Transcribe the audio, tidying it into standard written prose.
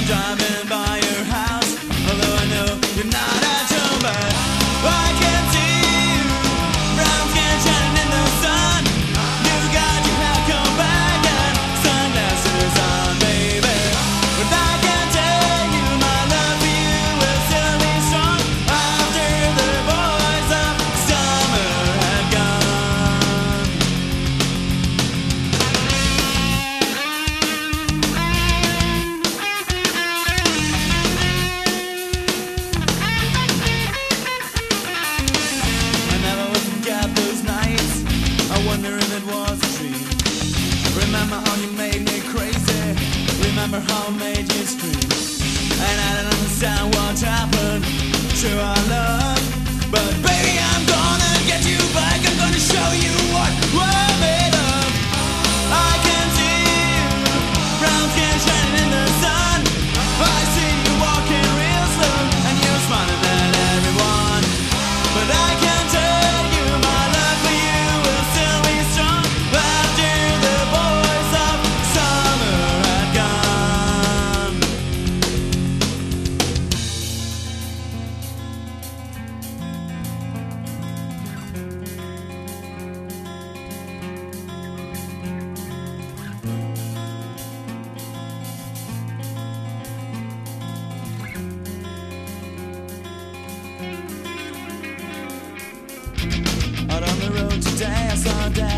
driving by your house, although I know you're not at home, but I can see you, brown skin shining in the sun. You got your hair combed back and sunglasses on, baby. But I can tell you my love for you will still be strong after the boys of summer have gone. I never would forget those nights, I wonder if it was a dream. Remember how you made me crazy, remember how I made you scream. And I don't understand what happened to our love, but baby, I'm gonna get you back. I'm gonna show you what we're made of. I can see you, brown skin shining in the sun. I see you walking real slow, and you're smiling at everyone. But I can tell you my love for you will still be strong after the boys of summer had gone. Out on the road today, I saw a